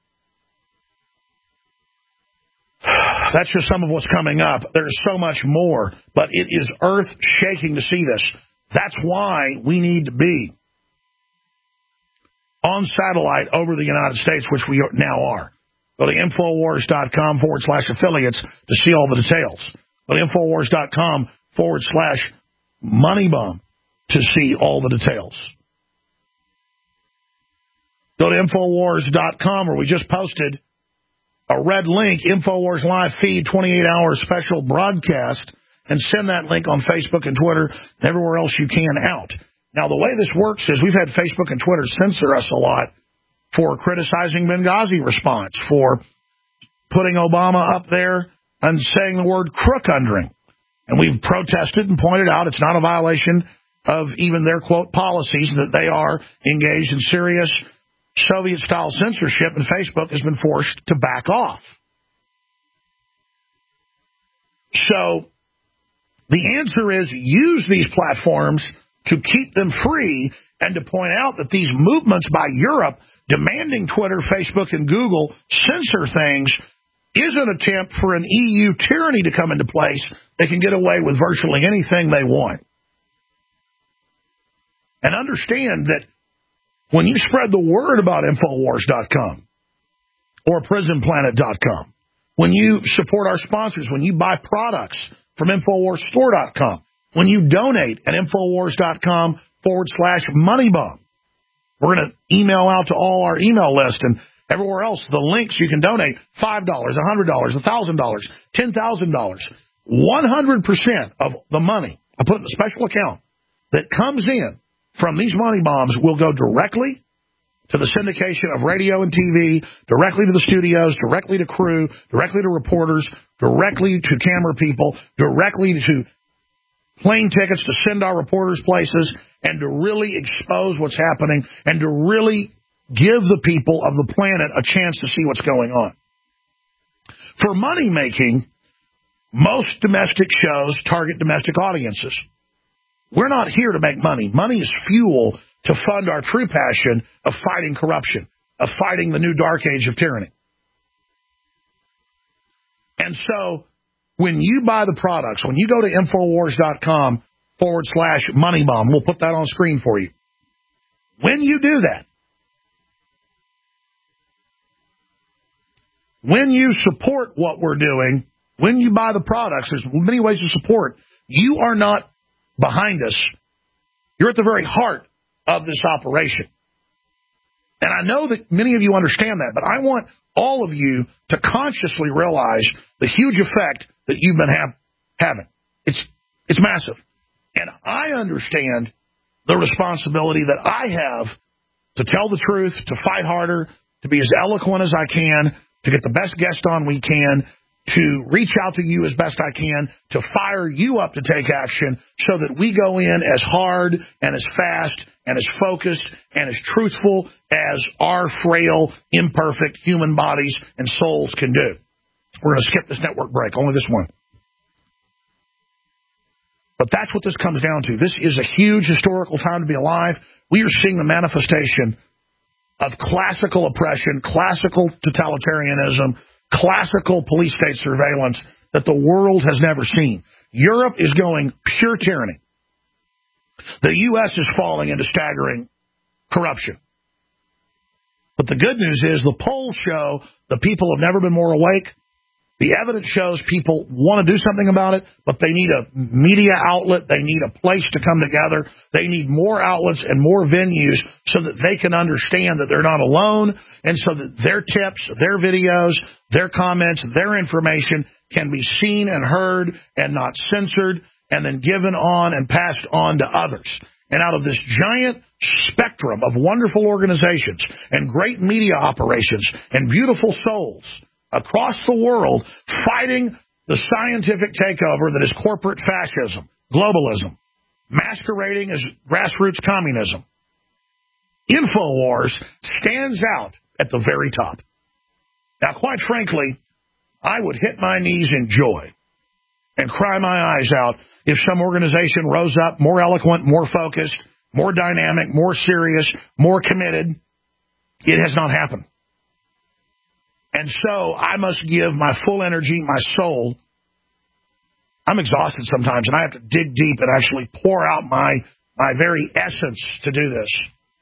That's just some of what's coming up. There's so much more, but it is earth-shaking to see this. That's why we need to be on satellite over the United States, which we now are. Go to Infowars.com forward slash affiliates to see all the details. Go to Infowars.com forward slash moneybomb to see all the details. Go to Infowars dot com where we just posted a red link, Infowars Live Feed, twenty-eight hour special broadcast, and send that link on Facebook and Twitter and everywhere else you can out. Now, the way this works is we've had Facebook and Twitter censor us a lot for criticizing Benghazi response, for putting Obama up there and saying the word crook-undering. And we've protested and pointed out it's not a violation of even their, quote, policies, that they are engaged in serious Soviet-style censorship, and Facebook has been forced to back off. So the answer is use these platforms to keep them free and to point out that these movements by Europe demanding Twitter, Facebook, and Google censor things is an attempt for an E U tyranny to come into place. They can get away with virtually anything they want. And understand that when you spread the word about Infowars dot com or Prison Planet dot com, when you support our sponsors, when you buy products from Infowars Store dot com, when you donate at Infowars dot com forward slash moneybomb, we're going to email out to all our email list and everywhere else the links you can donate, five dollars, one hundred dollars, one thousand dollars, ten thousand dollars. one hundred percent of the money I put in a special account that comes in from these money bombs will go directly to the syndication of radio and T V, directly to the studios, directly to crew, directly to reporters, directly to camera people, directly to plane tickets to send our reporters places, and to really expose what's happening and to really give the people of the planet a chance to see what's going on. For money making, most domestic shows target domestic audiences. We're not here to make money. Money is fuel to fund our true passion of fighting corruption, of fighting the new dark age of tyranny. And so when you buy the products, when you go to Infowars dot com forward slash moneybomb, we'll put that on screen for you. When you do that, when you support what we're doing, when you buy the products, there's many ways to support. You are not behind us. You're at the very heart of this operation. And I know that many of you understand that, but I want all of you to consciously realize the huge effect that you've been ha- having. It's it's massive. And I understand the responsibility that I have to tell the truth, to fight harder, to be as eloquent as I can, to get the best guest on we can, to reach out to you as best I can, to fire you up to take action so that we go in as hard and as fast and as focused and as truthful as our frail, imperfect human bodies and souls can do. We're going to skip this network break, only this one. But that's what this comes down to. This is a huge historical time to be alive. We are seeing the manifestation of classical oppression, classical totalitarianism, classical police state surveillance that the world has never seen. Europe is going pure tyranny. The U S is falling into staggering corruption. But the good news is the polls show the people have never been more awake. The evidence shows people want to do something about it, but they need a media outlet. They need a place to come together. They need more outlets and more venues so that they can understand that they're not alone, and so that their tips, their videos, their comments, their information can be seen and heard and not censored and then given on and passed on to others. And out of this giant spectrum of wonderful organizations and great media operations and beautiful souls across the world fighting the scientific takeover that is corporate fascism, globalism, masquerading as grassroots communism, InfoWars stands out at the very top. Now, quite frankly, I would hit my knees in joy and cry my eyes out if some organization rose up more eloquent, more focused, more dynamic, more serious, more committed. It has not happened. And so I must give my full energy, my soul. I'm exhausted sometimes, and I have to dig deep and actually pour out my, my very essence to do this.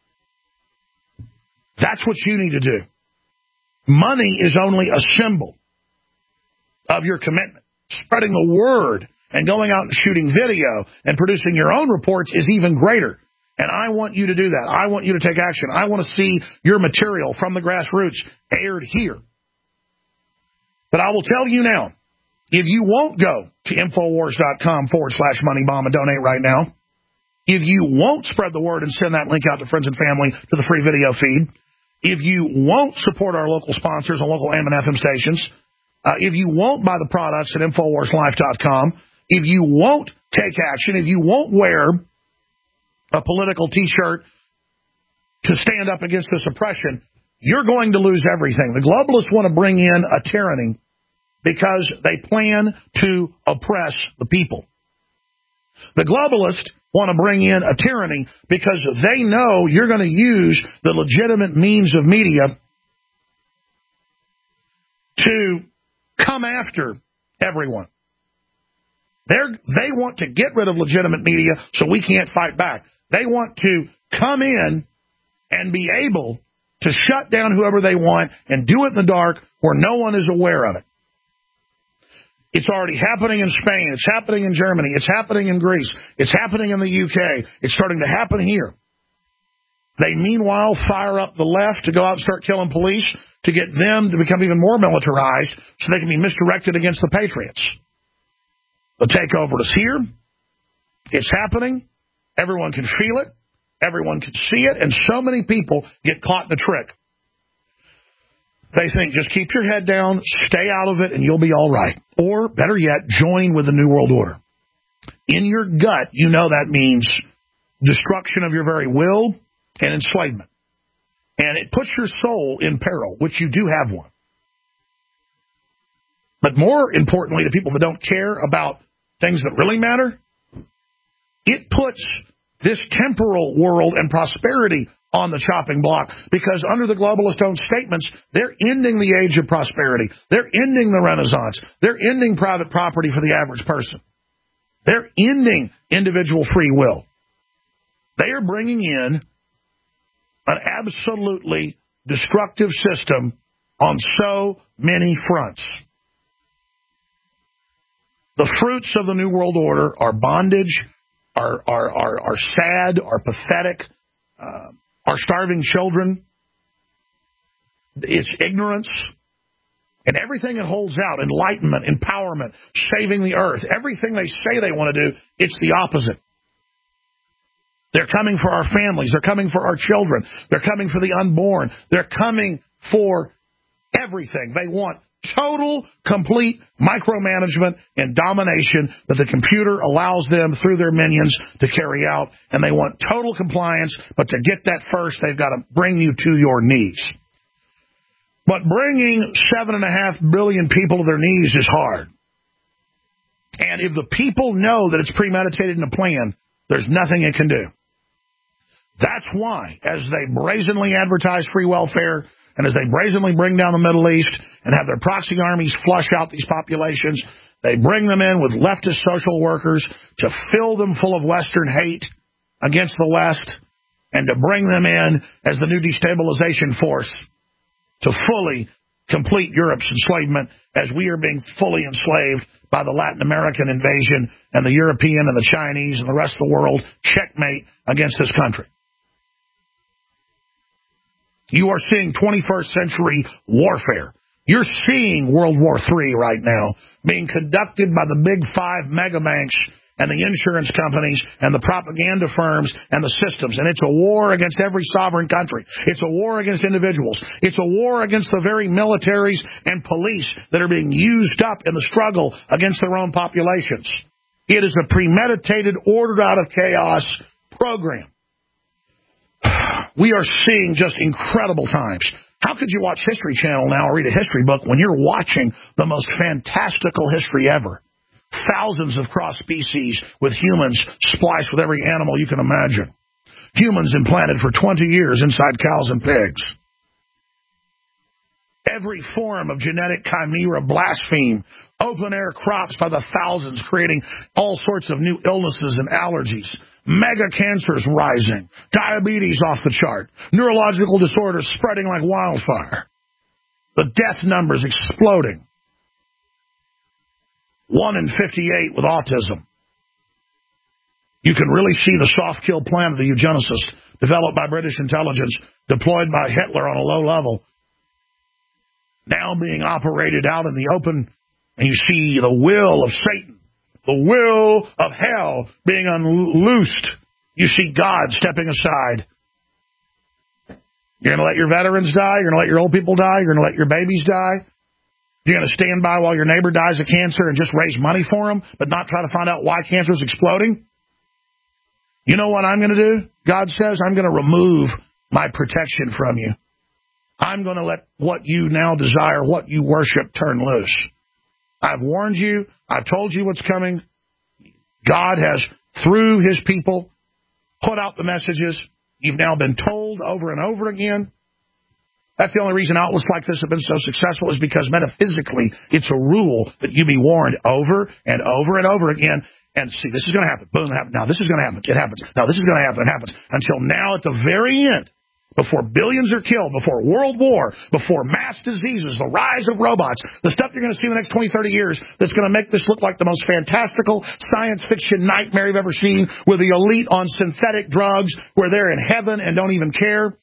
That's what you need to do. Money is only a symbol of your commitment. Spreading the word and going out and shooting video and producing your own reports is even greater. And I want you to do that. I want you to take action. I want to see your material from the grassroots aired here. But I will tell you now, if you won't go to Infowars.com forward slash money bomb and donate right now, if you won't spread the word and send that link out to friends and family to the free video feed, if you won't support our local sponsors on local A M and F M stations, uh, if you won't buy the products at Infowars Life dot com, if you won't take action, if you won't wear a political T-shirt to stand up against this oppression, you're going to lose everything. The globalists want to bring in a tyranny because they plan to oppress the people. The globalists want to bring in a tyranny because they know you're going to use the legitimate means of media to come after everyone. They're, they want to get rid of legitimate media so we can't fight back. They want to come in and be able to shut down whoever they want and do it in the dark where no one is aware of it. It's already happening in Spain. It's happening in Germany. It's happening in Greece. It's happening in the U K. It's starting to happen here. They, meanwhile, fire up the left to go out and start killing police to get them to become even more militarized so they can be misdirected against the patriots. The takeover is here. It's happening. Everyone can feel it. Everyone can see it. And so many people get caught in the trick. They think, just keep your head down, stay out of it, and you'll be all right. Or, better yet, join with the New World Order. In your gut, you know that means destruction of your very will and enslavement. And it puts your soul in peril, which you do have one. But more importantly, to people that don't care about things that really matter, it puts this temporal world and prosperity on the chopping block, because under the globalist own statements, they're ending the age of prosperity. They're ending the Renaissance. They're ending private property for the average person. They're ending individual free will. They are bringing in an absolutely destructive system on so many fronts. The fruits of the New World Order are bondage, are are are, are sad, are pathetic, uh, are starving children. It's ignorance. And everything it holds out, enlightenment, empowerment, saving the earth, everything they say they want to do, it's the opposite. They're coming for our families. They're coming for our children. They're coming for the unborn. They're coming for everything. They want total, complete micromanagement and domination that the computer allows them through their minions to carry out. And they want total compliance, but to get that first, they've got to bring you to your knees. But bringing seven and a half billion people to their knees is hard. And if the people know that it's premeditated in a plan, there's nothing it can do. That's why, as they brazenly advertise free welfare, and as they brazenly bring down the Middle East and have their proxy armies flush out these populations, they bring them in with leftist social workers to fill them full of Western hate against the West and to bring them in as the new destabilization force to fully complete Europe's enslavement as we are being fully enslaved by the Latin American invasion and the European and the Chinese and the rest of the world checkmate against this country. You are seeing twenty-first century warfare. You're seeing World War Three right now being conducted by the big five mega banks and the insurance companies and the propaganda firms and the systems. And it's a war against every sovereign country. It's a war against individuals. It's a war against the very militaries and police that are being used up in the struggle against their own populations. It is a premeditated, ordered out of chaos program. We are seeing just incredible times. How could you watch History Channel now or read a history book when you're watching the most fantastical history ever? Thousands of cross species with humans spliced with every animal you can imagine. Humans implanted for twenty years inside cows and pigs. Every form of genetic chimera blaspheme. Open-air crops by the thousands creating all sorts of new illnesses and allergies. Mega cancers rising. Diabetes off the chart. Neurological disorders spreading like wildfire. The death numbers exploding. One in fifty-eight with autism. You can really see the soft kill plan of the eugenicist developed by British intelligence, deployed by Hitler on a low level, now being operated out in the open, and you see the will of Satan, the will of hell being unloosed. You see God stepping aside. You're going to let your veterans die? You're going to let your old people die? You're going to let your babies die? You're going to stand by while your neighbor dies of cancer and just raise money for him, but not try to find out why cancer is exploding? You know what I'm going to do? God says I'm going to remove my protection from you. I'm going to let what you now desire, what you worship, turn loose. I've warned you. I've told you what's coming. God has, through his people, put out the messages. You've now been told over and over again. That's the only reason outlets like this have been so successful is because metaphysically it's a rule that you be warned over and over and over again. And see, this is going to happen. Boom, it happens. Now this is going to happen. It happens. Now this is going to happen. It happens. Until now at the very end, before billions are killed, before world war, before mass diseases, the rise of robots, the stuff you're going to see in the next twenty, thirty years that's going to make this look like the most fantastical science fiction nightmare you've ever seen with the elite on synthetic drugs where they're in heaven and don't even care.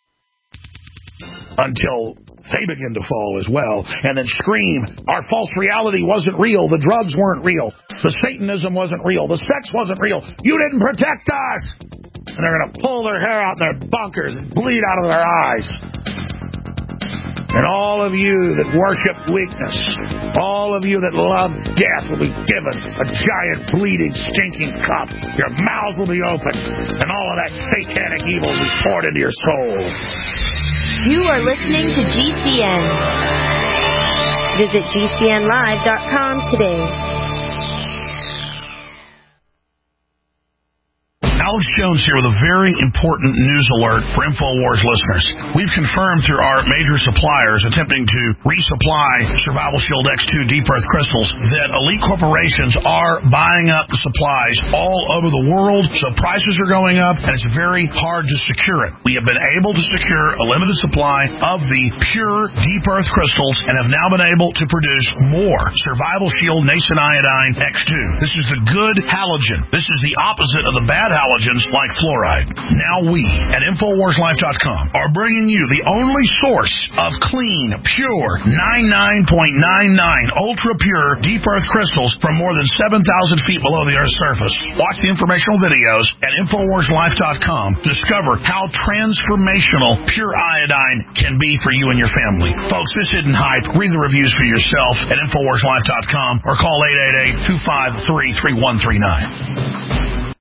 Until they begin to fall as well and then scream, our false reality wasn't real, the drugs weren't real, the Satanism wasn't real, the sex wasn't real, you didn't protect us. And they're going to pull their hair out their bunkers and bleed out of their eyes. And all of you that worship weakness, all of you that love death will be given a giant bleeding stinking cup. Your mouths will be open and all of that satanic evil will be poured into your soul. You are listening to G C N. Visit G C N live dot com today. Alex Jones here with a very important news alert for InfoWars listeners. We've confirmed through our major suppliers attempting to resupply Survival Shield X two Deep Earth crystals that elite corporations are buying up the supplies all over the world, so prices are going up, and it's very hard to secure it. We have been able to secure a limited supply of the pure Deep Earth crystals and have now been able to produce more Survival Shield Nascent Iodine X two. This is the good halogen. This is the opposite of the bad halogens like fluoride. Now we at Infowars Life dot com are bringing you the only source of clean, pure, ninety-nine point nine nine ultra pure Deep Earth crystals from more than seven thousand feet below the Earth's surface. Watch the informational videos at Infowars Life dot com. Discover how transformational pure iodine can be for you and your family. Folks, this isn't hype. Read the reviews for yourself at Infowars Life dot com or call eight eight eight, two five three, three one three nine.